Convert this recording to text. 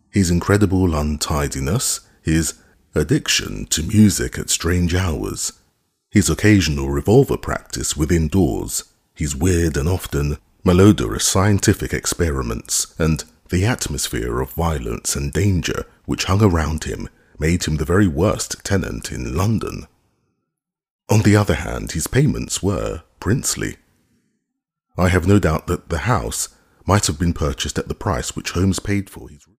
His incredible untidiness, his addiction to music at strange hours, his occasional revolver practice within doors, his weird and often malodorous scientific experiments, and the atmosphere of violence and danger which hung around him made him the very worst tenant in London. On the other hand, his payments were princely. I have no doubt that the house might have been purchased at the price which Holmes paid for his